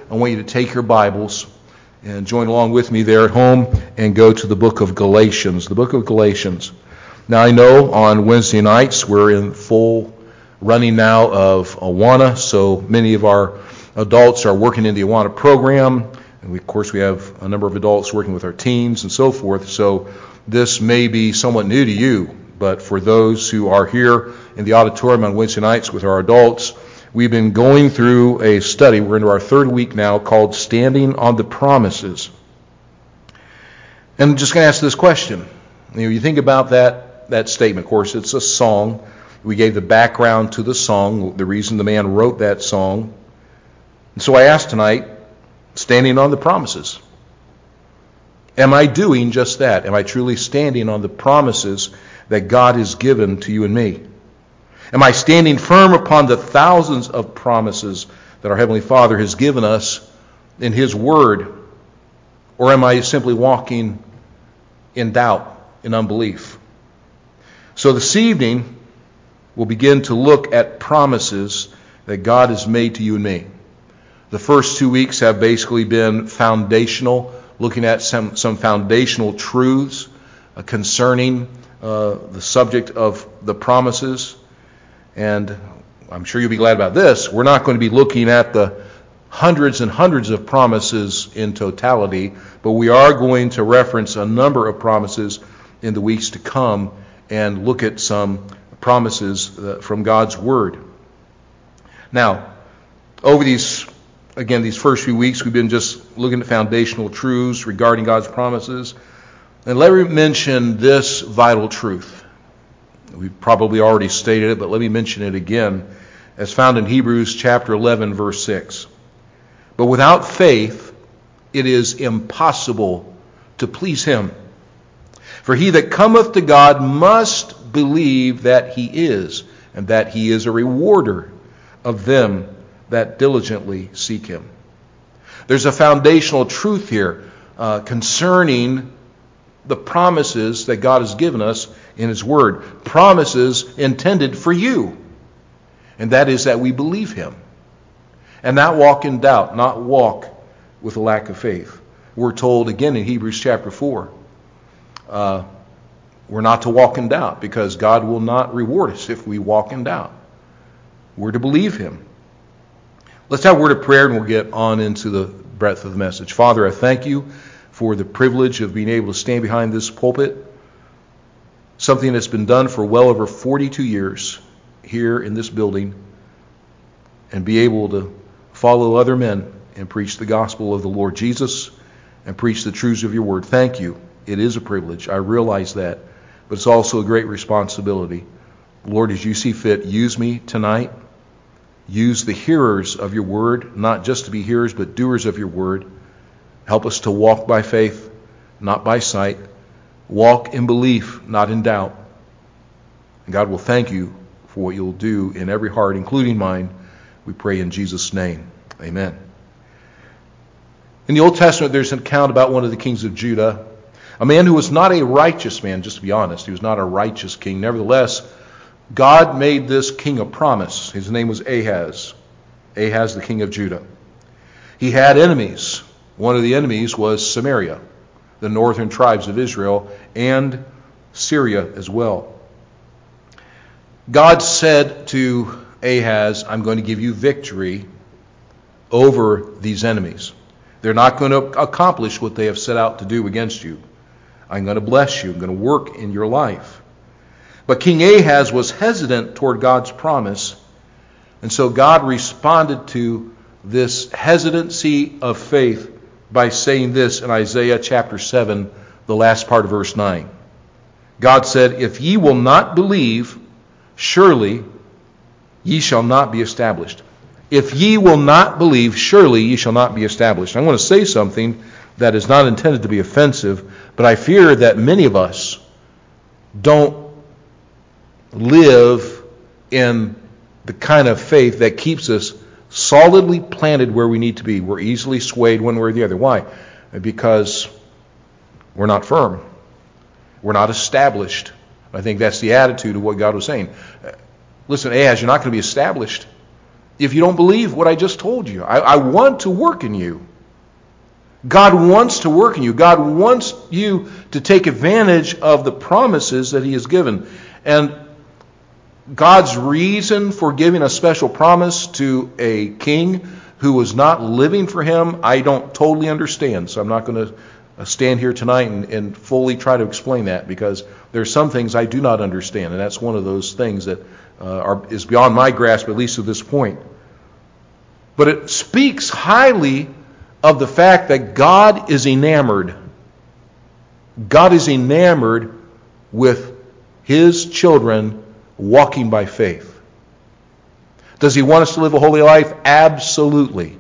I want you to take your Bibles and join along with me there at home and go to the book of Galatians. The book of Galatians. Now I know on Wednesday nights we're in full running now of Awana, so many of our adults are working in the Awana program, and of course we have a number of adults working with our teens and so forth, so this may be somewhat new to you, but for those who are here in the auditorium on Wednesday nights with our adults, we've been going through a study. We're into our third week now called Standing on the Promises. And I'm just going to ask this question. You think about that statement. Of course, it's a song. We gave the background to the song, the reason the man wrote that song. And so I asked tonight, standing on the promises. Am I doing just that? Am I truly standing on the promises that God has given to you and me? Am I standing firm upon the thousands of promises that our Heavenly Father has given us in His Word? Or am I simply walking in doubt, in unbelief? So this evening, we'll begin to look at promises that God has made to you and me. The first 2 weeks have basically been foundational, looking at some foundational truths concerning the subject of the promises. And I'm sure you'll be glad about this. We're not going to be looking at the hundreds and hundreds of promises in totality, but we are going to reference a number of promises in the weeks to come and look at some promises from God's Word. Now, over these first few weeks, we've been just looking at foundational truths regarding God's promises. And let me mention this vital truth. We've probably already stated it, but let me mention it again, as found in Hebrews chapter 11, verse 6. But without faith, it is impossible to please Him. For he that cometh to God must believe that He is, and that He is a rewarder of them that diligently seek Him. There's a foundational truth here concerning the promises that God has given us in His Word. Promises intended for you. And that is that we believe Him. And not walk in doubt, not walk with a lack of faith. We're told again in Hebrews chapter 4, we're not to walk in doubt because God will not reward us if we walk in doubt. We're to believe Him. Let's have a word of prayer and we'll get on into the breadth of the message. Father, I thank You for the privilege of being able to stand behind this pulpit, something that's been done for well over 42 years here in this building, and be able to follow other men and preach the gospel of the Lord Jesus and preach the truths of Your Word. Thank You. It is a privilege. I realize that, but it's also a great responsibility. Lord, as You see fit, use me tonight. Use the hearers of Your Word, not just to be hearers, but doers of Your Word. Help us to walk by faith, not by sight. Walk in belief, not in doubt. And God will thank You for what You'll do in every heart, including mine. We pray in Jesus' name. Amen. In the Old Testament, there's an account about one of the kings of Judah, a man who was not a righteous man, just to be honest. He was not a righteous king. Nevertheless, God made this king a promise. His name was Ahaz. Ahaz, the king of Judah. He had enemies. One of the enemies was Samaria, the northern tribes of Israel, and Syria as well. God said to Ahaz, I'm going to give you victory over these enemies. They're not going to accomplish what they have set out to do against you. I'm going to bless you. I'm going to work in your life. But King Ahaz was hesitant toward God's promise, and so God responded to this hesitancy of faith by saying this in Isaiah chapter 7, the last part of verse 9. God said, if ye will not believe, surely ye shall not be established. If ye will not believe, surely ye shall not be established. I'm going to say something that is not intended to be offensive, but I fear that many of us don't live in the kind of faith that keeps us solidly planted where we need to be. We're easily swayed one way or the other. Why? Because we're not firm. We're not established. I think that's the attitude of what God was saying. Listen, Ahaz, you're not going to be established. if you don't believe what I just told you. I want to work in you. God wants to work in you. God wants you to take advantage of the promises that He has given. And God's reason for giving a special promise to a king who was not living for Him, I don't totally understand. So I'm not going to stand here tonight and fully try to explain that, because there's some things I do not understand. And that's one of those things that is beyond my grasp, at least at this point. But it speaks highly of the fact that God is enamored. God is enamored with His children walking by faith. Does He want us to live a holy life? Absolutely.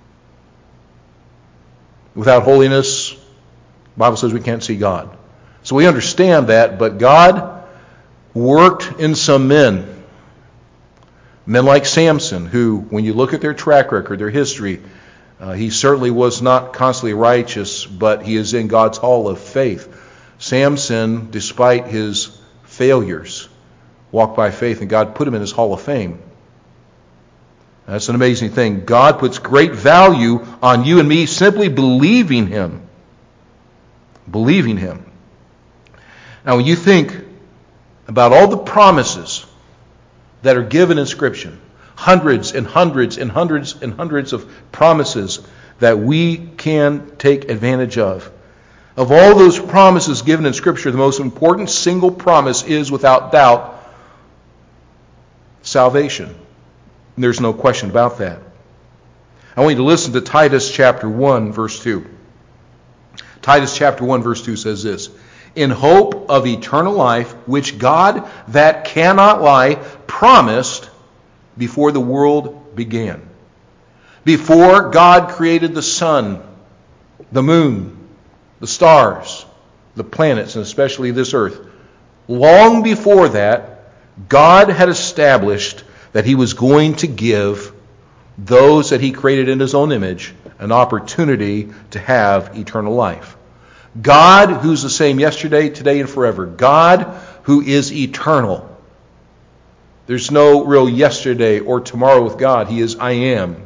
Without holiness, the Bible says we can't see God. So we understand that, but God worked in some men like Samson, who, when you look at their track record, their history, he certainly was not constantly righteous, but he is in God's hall of faith. Samson, despite his failures, walked by faith, and God put him in His hall of fame. That's an amazing thing. God puts great value on you and me simply believing Him. Believing Him. Now, when you think about all the promises that are given in Scripture, hundreds and hundreds and hundreds and hundreds of promises that we can take advantage of. Of all those promises given in Scripture, the most important single promise is, without doubt, salvation. And there's no question about that. I want you to listen to Titus chapter 1, verse 2. Titus chapter 1, verse 2 says this: "In hope of eternal life, which God that cannot lie promised before the world began." Before God created the sun, the moon, the stars, the planets, and especially this earth, long before that, God had established that He was going to give those that He created in His own image an opportunity to have eternal life. God, who's the same yesterday, today, and forever. God, who is eternal. There's no real yesterday or tomorrow with God. He is I am.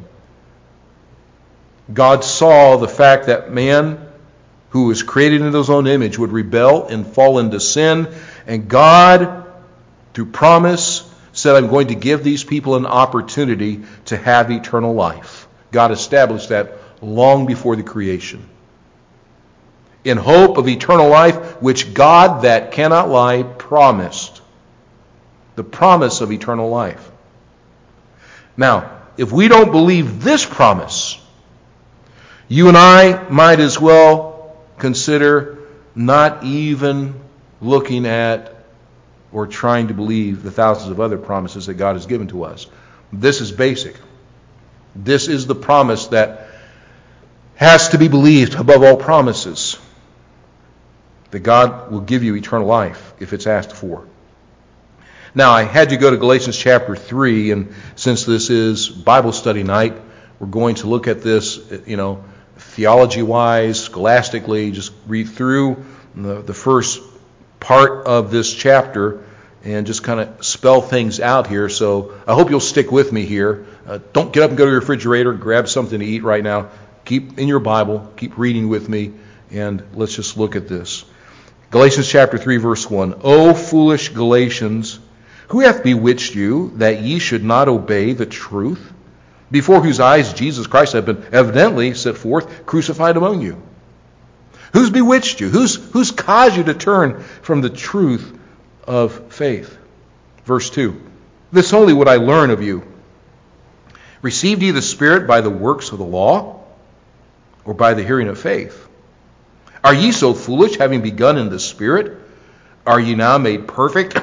God saw the fact that man, who was created in His own image, would rebel and fall into sin. And God, through promise, said, I'm going to give these people an opportunity to have eternal life. God established that long before the creation. In hope of eternal life, which God that cannot lie promised. The promise of eternal life. Now, if we don't believe this promise, you and I might as well consider not even looking at or trying to believe the thousands of other promises that God has given to us. This is basic. This is the promise that has to be believed above all promises. That God will give you eternal life if it's asked for. Now, I had to go to Galatians chapter 3, and since this is Bible study night, we're going to look at this, theology-wise, scholastically, just read through the first part of this chapter and just kind of spell things out here. So I hope you'll stick with me here. Don't get up and go to your refrigerator, grab something to eat right now. Keep in your Bible, keep reading with me, and let's just look at this. Galatians chapter 3, verse 1. O foolish Galatians, who hath bewitched you, that ye should not obey the truth, before whose eyes Jesus Christ hath been evidently set forth, crucified among you? Who's bewitched you? Who's caused you to turn from the truth of faith? Verse 2. This only would I learn of you. Received ye the Spirit by the works of the law, or by the hearing of faith? Are ye so foolish, having begun in the Spirit? Are ye now made perfect?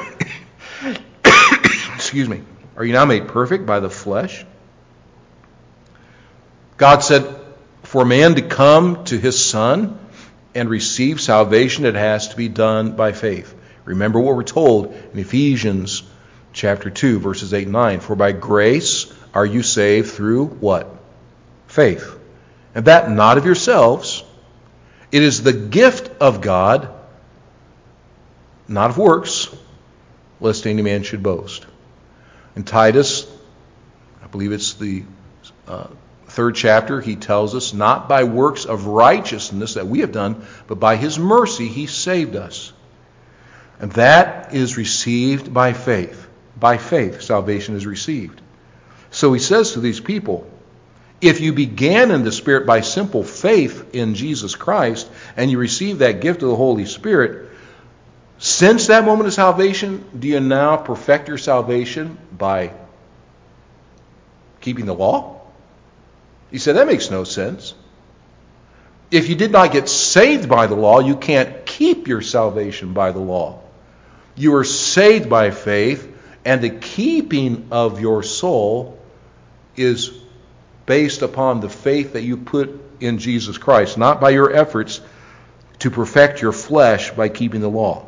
Excuse me. Are ye now made perfect by the flesh? God said, for man to come to His Son and receive salvation, it has to be done by faith. Remember what we're told in Ephesians chapter 2, verses 8 and 9. For by grace are you saved through what? Faith. And that not of yourselves. It is the gift of God, not of works, lest any man should boast. In Titus, believe it's the 3rd chapter, he tells us, not by works of righteousness that we have done, but by his mercy he saved us. And that is received by faith. By faith, salvation is received. So he says to these people, if you began in the Spirit by simple faith in Jesus Christ, and you receive that gift of the Holy Spirit, since that moment of salvation, do you now perfect your salvation by keeping the law? He said, that makes no sense. If you did not get saved by the law, you can't keep your salvation by the law. You are saved by faith, and the keeping of your soul is based upon the faith that you put in Jesus Christ, not by your efforts to perfect your flesh by keeping the law.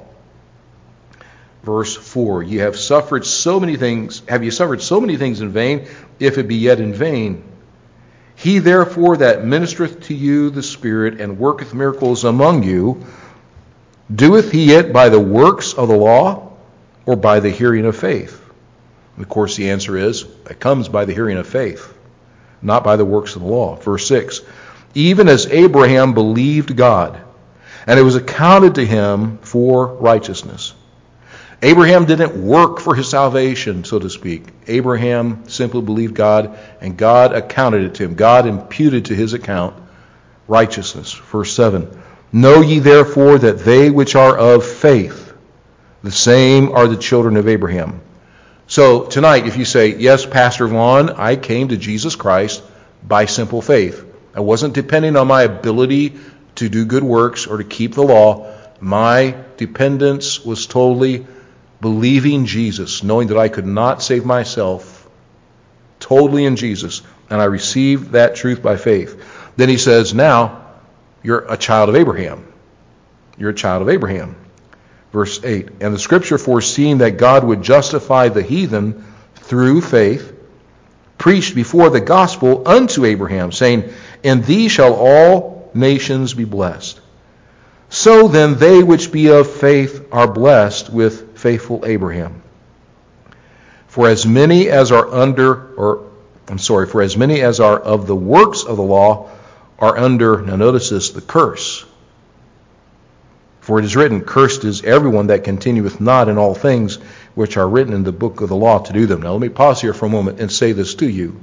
Verse 4, have you suffered so many things in vain, if it be yet in vain? He therefore that ministereth to you the Spirit and worketh miracles among you, doeth he it by the works of the law or by the hearing of faith? And of course the answer is, it comes by the hearing of faith, not by the works of the law. Verse 6, even as Abraham believed God, and it was accounted to him for righteousness. Abraham didn't work for his salvation, so to speak. Abraham simply believed God, and God accounted it to him. God imputed to his account righteousness. Verse 7, know ye therefore that they which are of faith, the same are the children of Abraham. So tonight, if you say, yes, Pastor Vaughn, I came to Jesus Christ by simple faith. I wasn't depending on my ability to do good works or to keep the law. My dependence was totally believing Jesus, knowing that I could not save myself, totally in Jesus, and I received that truth by faith. Then he says, now you're a child of Abraham. You're a child of Abraham. Verse 8, and the scripture foreseeing that God would justify the heathen through faith, preached before the gospel unto Abraham, saying, in thee shall all nations be blessed. So then they which be of faith are blessed with faithful Abraham. For as many as are of the works of the law are under, now notice this, the curse. For it is written, cursed is everyone that continueth not in all things which are written in the book of the law to do them. Now let me pause here for a moment and say this to you.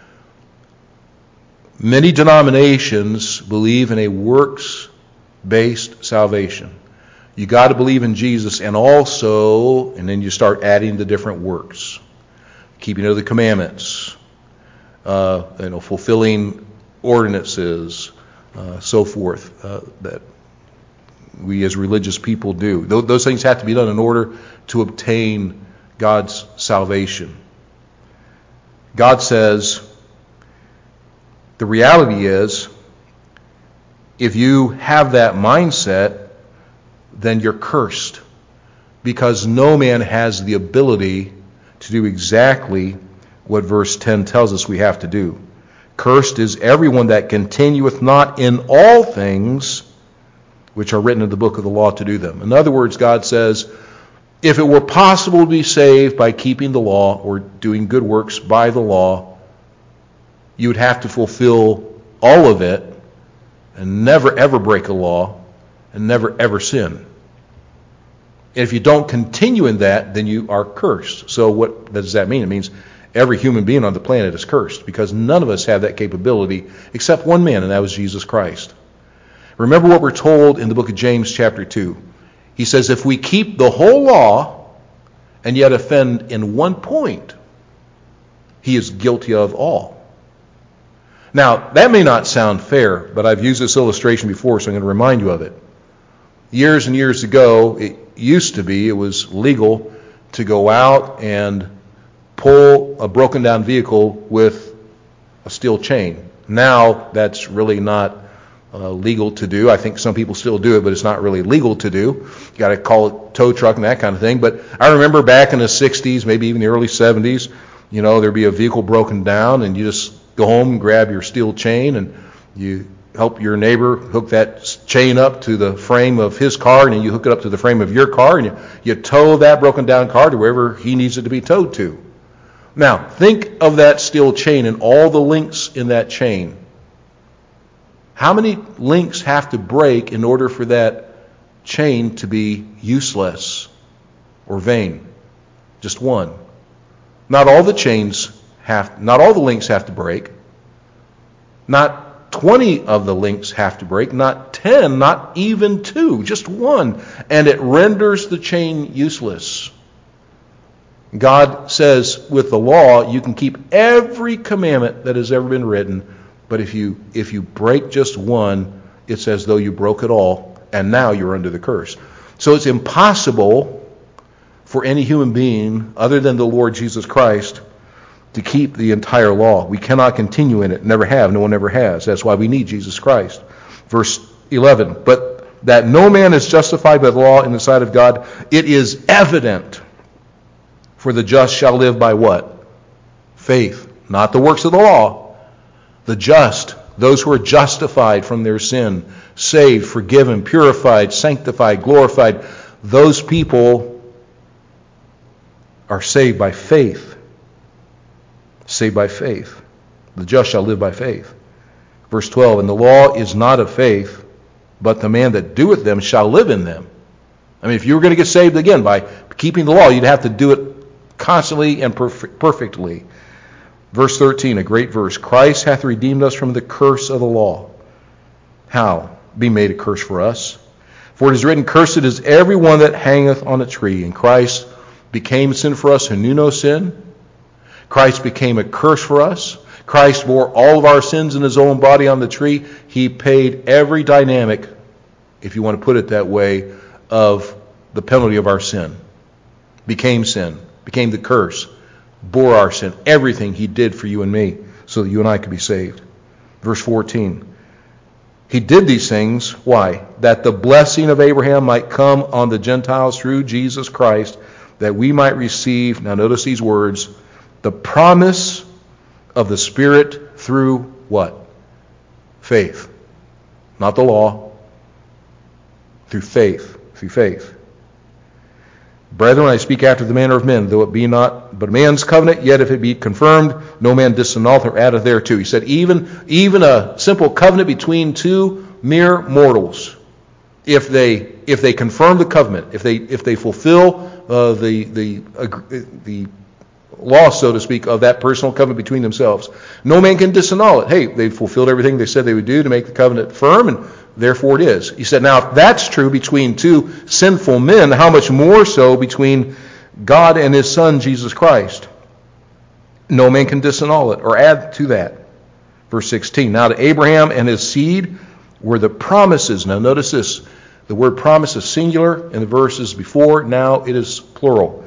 Many denominations believe in a works-based salvation. You got to believe in Jesus and also, and then you start adding the different works. Keeping of the commandments, fulfilling ordinances, so forth, that we as religious people do. Those things have to be done in order to obtain God's salvation. God says, the reality is, if you have that mindset, then you're cursed, because no man has the ability to do exactly what verse 10 tells us we have to do. Cursed is everyone that continueth not in all things which are written in the book of the law to do them. In other words, God says, if it were possible to be saved by keeping the law or doing good works by the law, you would have to fulfill all of it and never ever break a law and never ever sin. If you don't continue in that, then you are cursed. So what does that mean? It means every human being on the planet is cursed, because none of us have that capability except one man, and that was Jesus Christ. Remember what we're told in the book of James chapter 2. He says, if we keep the whole law and yet offend in one point, he is guilty of all. Now, that may not sound fair, but I've used this illustration before, so I'm going to remind you of it. Years and years ago, it was legal to go out and pull a broken down vehicle with a steel chain. Now, that's really not legal to do. I think some people still do it, but it's not really legal to do. You got to call it tow truck and that kind of thing. But I remember back in the 60s, maybe even the early 70s, there'd be a vehicle broken down, and you just go home and grab your steel chain, and you help your neighbor hook that chain up to the frame of his car, and then you hook it up to the frame of your car, and you tow that broken down car to wherever he needs it to be towed to. Now, think of that steel chain and all the links in that chain. How many links have to break in order for that chain to be useless or vain? Just one. Not all the links have to break. Not 20 of the links have to break. Not 10, not even 2, just one. And it renders the chain useless. God says with the law, you can keep every commandment that has ever been written, but if you break just one, it's as though you broke it all, and now you're under the curse. So it's impossible for any human being other than the Lord Jesus Christ to keep the entire law. We cannot continue in it. Never have. No one ever has. That's why we need Jesus Christ. Verse 11, but that no man is justified by the law in the sight of God, it is evident. For the just shall live by what? Faith. Not the works of the law. The just, those who are justified from their sin, saved, forgiven, purified, sanctified, glorified, those people are saved by faith. Saved by faith. The just shall live by faith. Verse 12, and the law is not of faith, but the man that doeth them shall live in them. I mean, if you were going to get saved again by keeping the law, you'd have to do it constantly and perfectly. Verse 13, a great verse. Christ hath redeemed us from the curse of the law. How? Be made a curse for us. For it is written, cursed is every one that hangeth on a tree. And Christ became sin for us who knew no sin. Christ became a curse for us. Christ bore all of our sins in his own body on the tree. He paid every dynamic, if you want to put it that way, of the penalty of our sin. Became sin. Became the curse, bore our sin, everything he did for you and me, so that you and I could be saved. Verse 14, he did these things, why? That the blessing of Abraham might come on the Gentiles through Jesus Christ, that we might receive, now notice these words, the promise of the Spirit through what? Faith. Not the law. Through faith. Through faith. Brethren, I speak after the manner of men, though it be not but a man's covenant, yet if it be confirmed, no man disannulleth or addeth thereto. He said, even a simple covenant between two mere mortals, if they confirm the covenant, if they fulfill the law, so to speak, of that personal covenant between themselves, no man can disannul it. Hey, they fulfilled everything they said they would do to make the covenant firm, and therefore it is. He said, now if that's true between two sinful men, how much more so between God and his Son, Jesus Christ? No man can disannul it or add to that. Verse 16, now to Abraham and his seed were the promises. Now notice this, the word promise is singular in the verses before, now it is plural.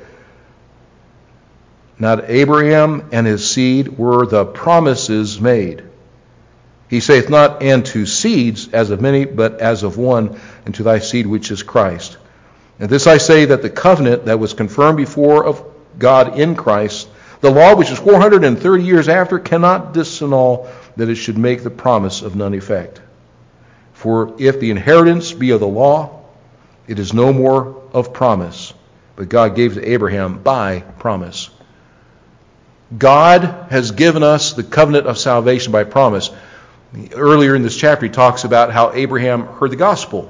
Now to Abraham and his seed were the promises made. He saith not, and to seeds as of many, but as of one, and to thy seed which is Christ. And this I say, that the covenant that was confirmed before of God in Christ, the law which is 430 years after, cannot disannul that it should make the promise of none effect. For if the inheritance be of the law, it is no more of promise, but God gave to Abraham by promise. God has given us the covenant of salvation by promise. Earlier in this chapter, he talks about how Abraham heard the gospel.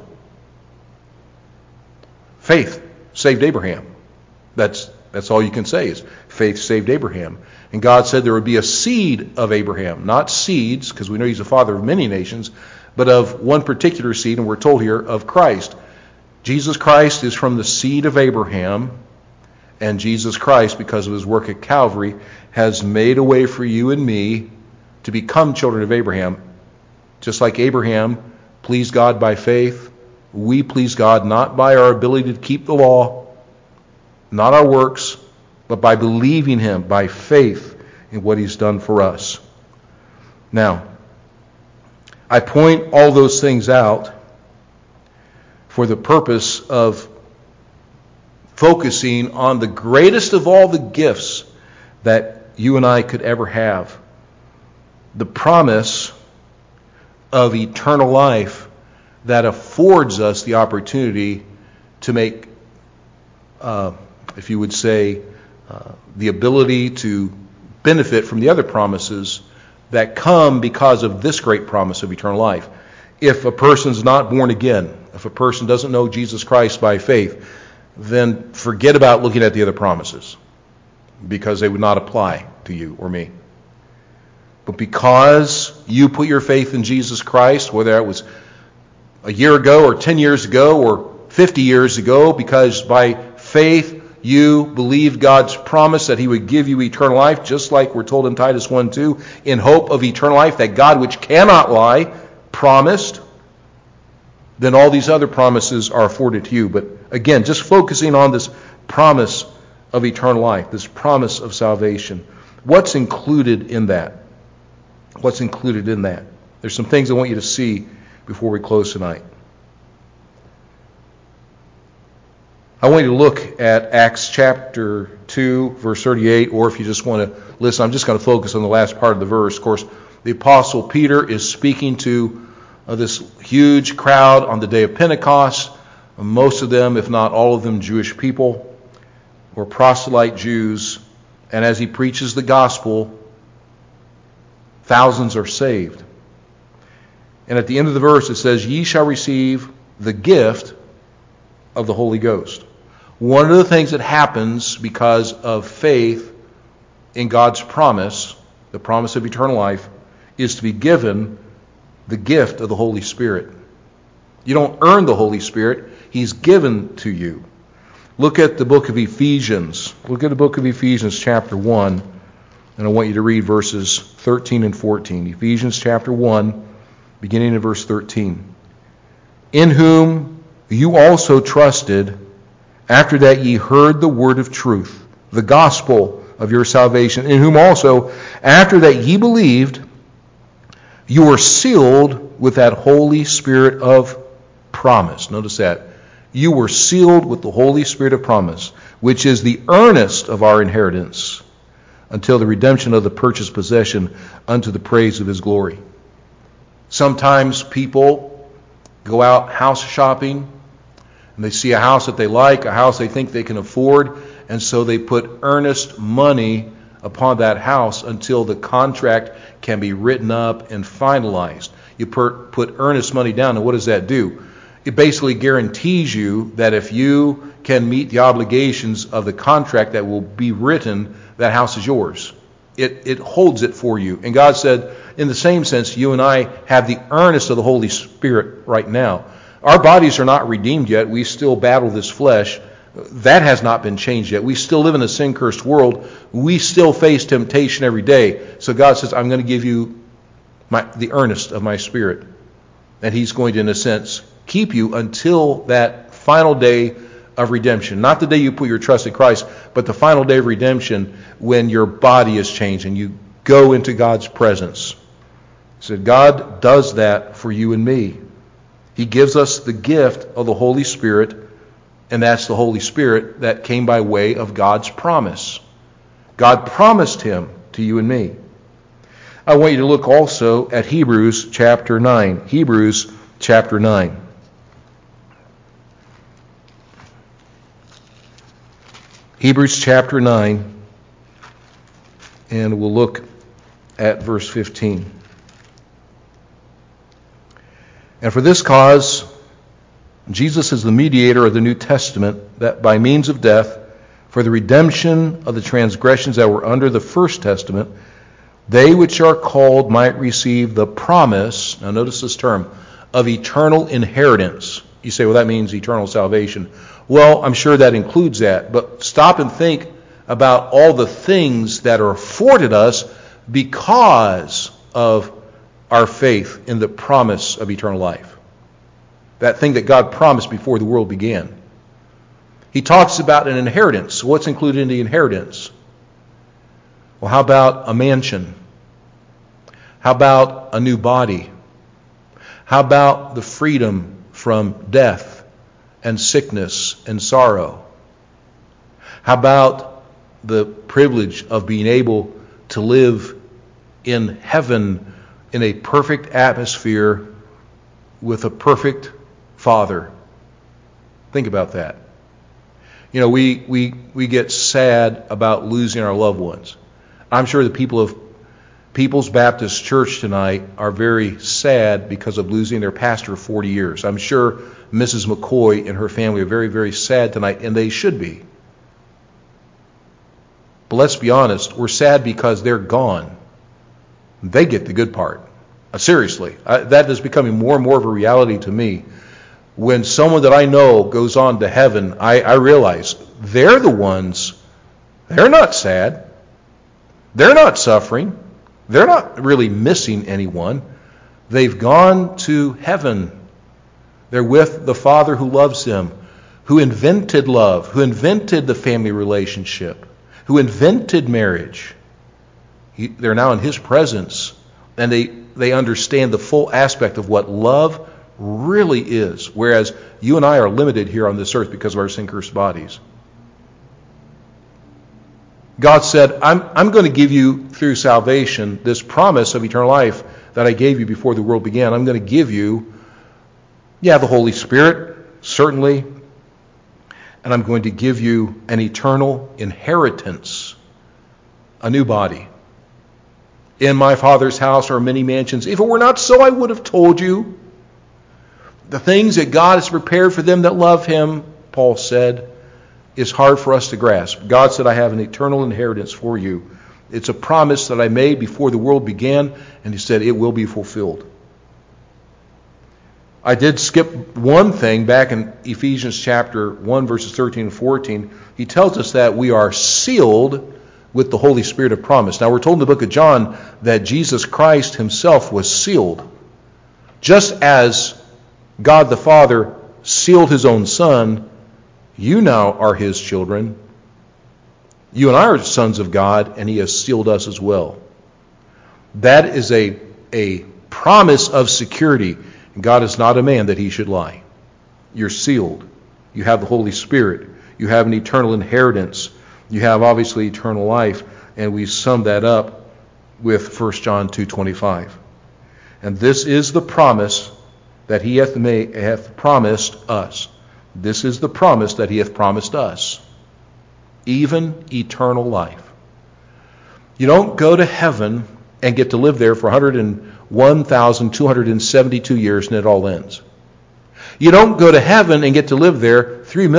Faith saved Abraham. That's all you can say is faith saved Abraham. And God said there would be a seed of Abraham, not seeds, because we know he's the father of many nations, but of one particular seed, and we're told here of Christ. Jesus Christ is from the seed of Abraham, and Jesus Christ, because of his work at Calvary, has made a way for you and me to become children of Abraham. Just like Abraham pleased God by faith, we please God not by our ability to keep the law, not our works, but by believing him, by faith in what he's done for us. Now, I point all those things out for the purpose of focusing on the greatest of all the gifts that you and I could ever have. The promise of eternal life that affords us the opportunity to make, if you would say, the ability to benefit from the other promises that come because of this great promise of eternal life. If a person's not born again, if a person doesn't know Jesus Christ by faith, then forget about looking at the other promises, because they would not apply to you or me. But because you put your faith in Jesus Christ, whether it was a year ago or 10 years ago or 50 years ago, because by faith you believed God's promise that he would give you eternal life, just like we're told in Titus 1:2, in hope of eternal life that God, which cannot lie, promised, then all these other promises are afforded to you. But again, just focusing on this promise of eternal life, this promise of salvation. What's included in that? What's included in that? There's some things I want you to see before we close tonight. I want you to look at Acts chapter 2, verse 38, or if you just want to listen, I'm just going to focus on the last part of the verse. Of course, the Apostle Peter is speaking to this huge crowd on the day of Pentecost. Most of them, if not all of them, Jewish people, or proselyte Jews. And as he preaches the gospel, thousands are saved. And at the end of the verse it says, "Ye shall receive the gift of the Holy Ghost." One of the things that happens because of faith in God's promise, the promise of eternal life, is to be given the gift of the Holy Spirit. You don't earn the Holy Spirit. He's given to you. Look at the book of Ephesians. Look at the book of Ephesians chapter 1. And I want you to read verses 13 and 14. Ephesians chapter 1, beginning in verse 13. "In whom you also trusted, after that ye heard the word of truth, the gospel of your salvation, in whom also, after that ye believed, you were sealed with that Holy Spirit of promise." Notice that. You were sealed with the Holy Spirit of promise, which is the earnest of our inheritance, until the redemption of the purchased possession unto the praise of his glory. Sometimes people go out house shopping, and they see a house that they like, a house they think they can afford, and so they put earnest money upon that house until the contract can be written up and finalized. You put earnest money down, and what does that do? It basically guarantees you that if you can meet the obligations of the contract that will be written, that house is yours. It holds it for you. And God said, in the same sense, you and I have the earnest of the Holy Spirit right now. Our bodies are not redeemed yet. We still battle this flesh. That has not been changed yet. We still live in a sin-cursed world. We still face temptation every day. So God says, I'm going to give you the earnest of my Spirit. And he's going to, in a sense, keep you until that final day of redemption. Not the day you put your trust in Christ, but the final day of redemption when your body is changed and you go into God's presence. So God does that for you and me. He gives us the gift of the Holy Spirit, and that's the Holy Spirit that came by way of God's promise. God promised him to you and me. I want you to look also at Hebrews chapter 9. Hebrews chapter 9. Hebrews chapter 9, and we'll look at verse 15. "And for this cause, Jesus is the mediator of the New Testament, that by means of death, for the redemption of the transgressions that were under the first testament, they which are called might receive the promise," now notice this term, "of eternal inheritance." You say, well, that means eternal salvation. Well, I'm sure that includes that, but stop and think about all the things that are afforded us because of our faith in the promise of eternal life. That thing that God promised before the world began. He talks about an inheritance. What's included in the inheritance? Well, how about a mansion? How about a new body? How about the freedom from death and sickness and sorrow? How about the privilege of being able to live in heaven in a perfect atmosphere with a perfect Father? Think about that. You know, we get sad about losing our loved ones. I'm sure the people of People's Baptist Church tonight are very sad because of losing their pastor of 40 years. I'm sure Mrs. McCoy and her family are very, very sad tonight, and they should be. But let's be honest, we're sad because they're gone. They get the good part. Seriously, that is becoming more and more of a reality to me. When someone that I know goes on to heaven, I realize they're the ones, they're not sad. They're not suffering. They're not really missing anyone. They've gone to heaven. They're with the Father who loves them, who invented love, who invented the family relationship, who invented marriage. They're now in His presence, and they understand the full aspect of what love really is, whereas you and I are limited here on this earth because of our sin-cursed bodies. God said, I'm going to give you through salvation this promise of eternal life that I gave you before the world began. I'm going to give you, the Holy Spirit, certainly, and I'm going to give you an eternal inheritance, a new body. In my Father's house are many mansions. If it were not so, I would have told you. The things that God has prepared for them that love Him, Paul said, is hard for us to grasp. God said, I have an eternal inheritance for you. It's a promise that I made before the world began, and He said it will be fulfilled. I did skip one thing back in Ephesians chapter 1, verses 13 and 14. He tells us that we are sealed with the Holy Spirit of promise. Now we're told in the book of John that Jesus Christ Himself was sealed. Just as God the Father sealed His own Son, you now are His children. You and I are sons of God, and He has sealed us as well. That is a promise of security. God is not a man that He should lie. You're sealed. You have the Holy Spirit. You have an eternal inheritance. You have obviously eternal life. And we sum that up with 1 John 2:25. And this is the promise that He hath promised us. This is the promise that He hath promised us. Even eternal life. You don't go to heaven and get to live there for 101,272 years and it all ends. You don't go to heaven and get to live there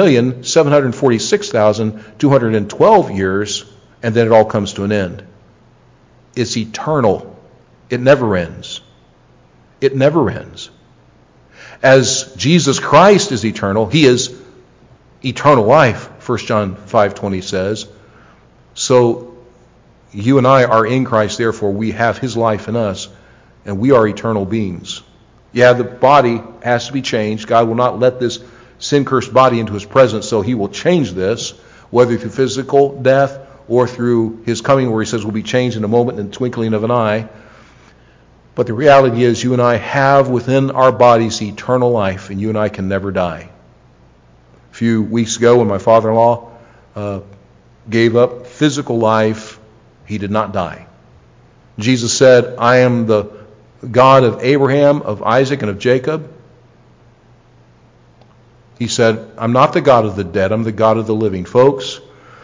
3,746,212 years and then it all comes to an end. It's eternal. It never ends. It never ends. As Jesus Christ is eternal, He is eternal life, 1 John 5:20 says. So you and I are in Christ, therefore we have His life in us, and we are eternal beings. The body has to be changed. God will not let this sin-cursed body into His presence, so He will change this, whether through physical death or through His coming, where He says we'll be changed in a moment, in the twinkling of an eye. But the reality is you and I have within our bodies eternal life, and you and I can never die. A few weeks ago when my father-in-law gave up physical life, he did not die. Jesus said, I am the God of Abraham, of Isaac, and of Jacob. He said, I'm not the God of the dead, I'm the God of the living. Folks,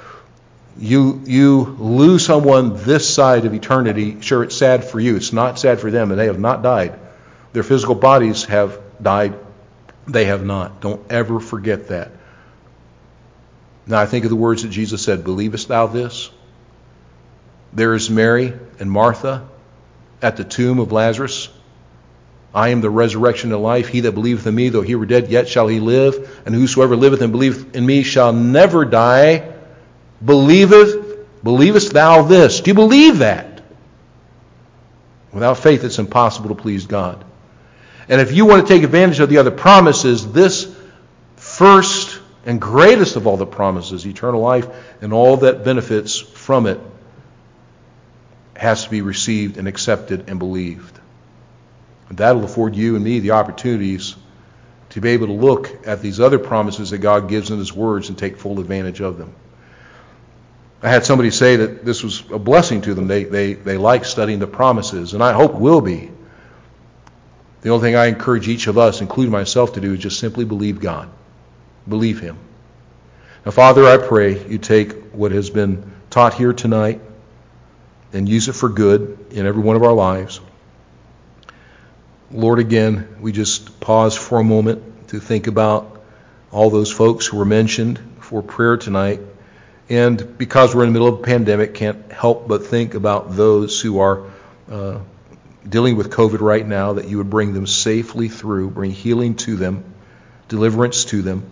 you lose someone this side of eternity, sure, it's sad for you. It's not sad for them, and they have not died. Their physical bodies have died. They have not. Don't ever forget that. Now I think of the words that Jesus said, believest thou this? There is Mary and Martha at the tomb of Lazarus. I am the resurrection and life. He that believeth in me, though he were dead, yet shall he live. And whosoever liveth and believeth in me shall never die. Believest thou this? Do you believe that? Without faith, it's impossible to please God. And if you want to take advantage of the other promises, this first and greatest of all the promises, eternal life and all that benefits from it, has to be received and accepted and believed. And that will afford you and me the opportunities to be able to look at these other promises that God gives in His words and take full advantage of them. I had somebody say that this was a blessing to them. They like studying the promises, and I hope will be. The only thing I encourage each of us, including myself, to do is just simply believe God. Believe Him. Now, Father, I pray you take what has been taught here tonight, and use it for good in every one of our lives. Lord, again, we just pause for a moment to think about all those folks who were mentioned for prayer tonight. And because we're in the middle of a pandemic, can't help but think about those who are dealing with COVID right now, that you would bring them safely through, bring healing to them, deliverance to them.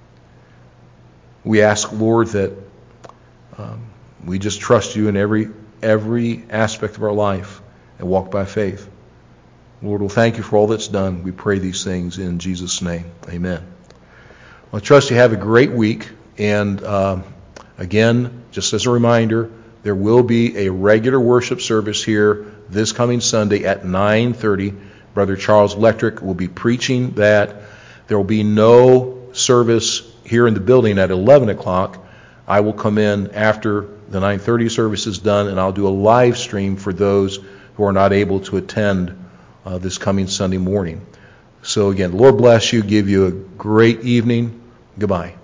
We ask, Lord, that we just trust you in every aspect of our life and walk by faith. Lord, we'll thank you for all that's done. We pray these things in Jesus' name. Amen. Well, I trust you have a great week. And again, just as a reminder, there will be a regular worship service here this coming Sunday at 9:30. Brother Charles Electric will be preaching that. There will be no service here in the building at 11 o'clock. I will come in after the 9:30 service is done, and I'll do a live stream for those who are not able to attend this coming Sunday morning. So again, Lord bless you, give you a great evening. Goodbye.